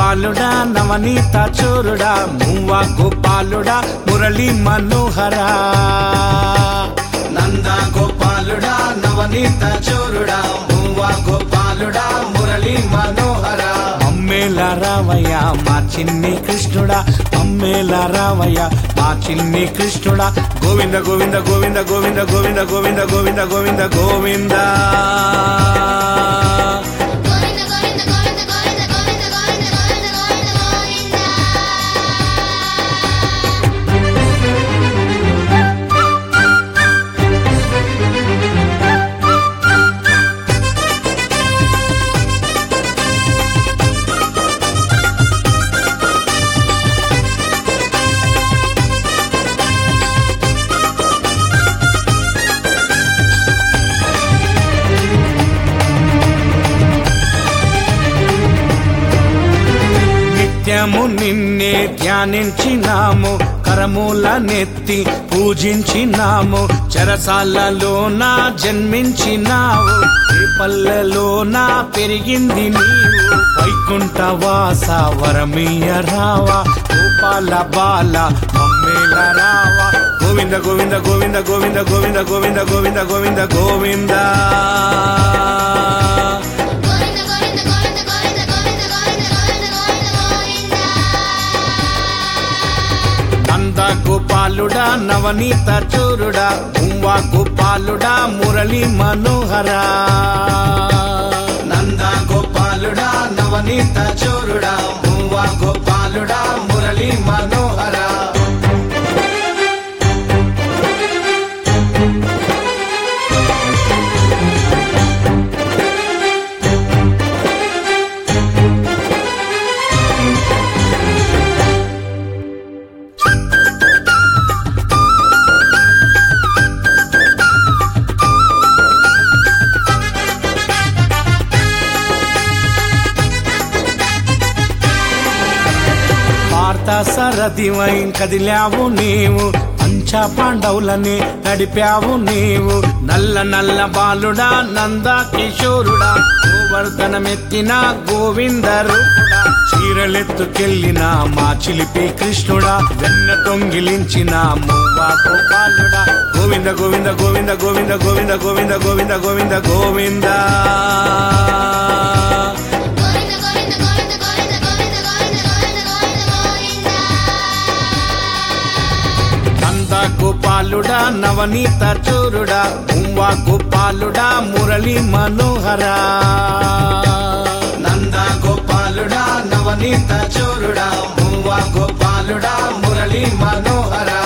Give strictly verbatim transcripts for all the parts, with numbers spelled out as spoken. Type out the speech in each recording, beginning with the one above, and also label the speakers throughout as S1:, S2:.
S1: గోపాలుడా నవనీత చోరుడా మువ్వ గోపాలుడా మురళి మనోహరా నంద గోపాలుడా నవనీత చోరుడా మువ్వ గోపాలుడా మురళి మనోహరా అమ్మేల రావయ్య మా చిన్ని కృష్ణుడా అమ్మేల రావయ్య మా చిన్ని కృష్ణుడా గోవింద గోవింద గోవింద గోవింద గోవింద గోవింద గోవింద గోవింద గోవింద నిత్యము నిన్నే ధ్యానించినాము కరమూల నెత్తి పూజించినాము చెరసాలలోన జన్మించినావు ఏ పల్లెలోన పెరిగింది నీవు వైకుంఠ వాస వరమీయ రావా గోపాల బాల మమ్మేల రావా గోవింద గోవింద గోవింద గోవింద గోవింద గోవింద గోవింద గోవింద గోవింద నంద గోపాలుడా నవనీత చోరుడా మువ్వ గోపాలుడా మురళి మనోహరా నంద గోపాలుడా నవనీత చోరుడా మువ్వ గోపాలుడా మురళి మనోహరా సరదివై కదిలావు నీవు పంచ పాండవులని నడిపావు నీవు నల్ల నల్ల బాలుడా నంద కిషోరుడా గోవర్ధనమెత్తిన గోవింద రూపుడా చీరలెత్తుకెళ్ళిన మా చిలిపి కృష్ణుడా వెన్న తొంగిలించిన మువ్వ గోపాలుడా గోవింద గోవింద గోవింద గోవింద గోవింద గోవింద గోవింద గోవింద గోవింద గోపాలుడా నవనీత చోరుడా మువ్వ గోపాలుడా మురళి మనోహరా నంద గోపాలుడా నవనీత చోరుడా మువ్వ గోపాలుడా మురళి మనోహరా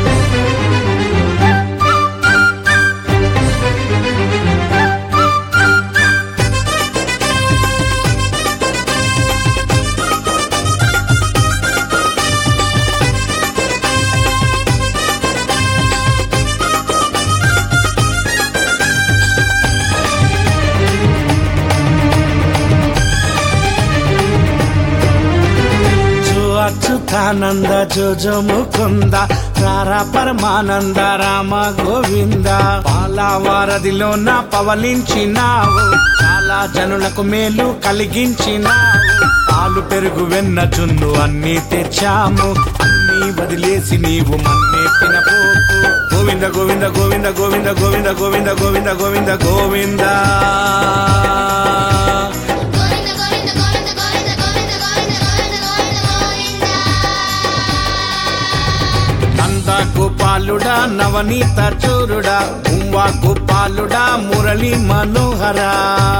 S1: అచ్యుతానంద జోజో ముకుంద రారా పరమానంద రామ గోవింద పాలవారధిలోన పవలించినావు చాలా జనులకు మేలు కలిగించినావు పాలు పెరుగు వెన్న జున్ను అన్ని తెచ్చాము అన్ని వదిలేసి నీవు మన్నే తినపోకు గోవింద గోవింద గోవింద గోవింద గోవింద గోవింద గోవింద గోవింద గోవింద గోపాలుడా నవనీత చోరుడా మువ్వ గోపాలుడా మురళి మనోహరా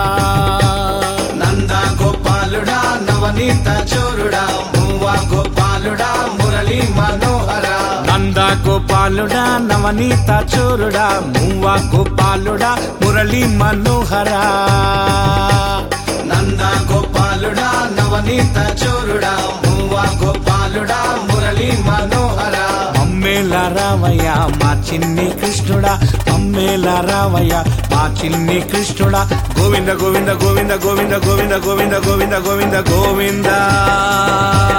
S1: నంద గోపాలుడా నవనీత చోరుడా మువ్వ గోపాలుడా మురళి మనోహరా నంద గోపాలుడా నవనీత చోరుడా మువ్వ గోపాలుడా మురళి మనోహరా నంద గోపాలుడా నవనీత చోరుడా మువ్వ గోపాలుడా మురళి మనోహరా అమ్మేల రావయ్య మా చిన్ని కృష్ణుడా అమ్మేల రావయ్య మా చిన్ని కృష్ణుడా గోవింద గోవింద గోవింద గోవింద గోవింద గోవింద గోవింద గోవింద గోవింద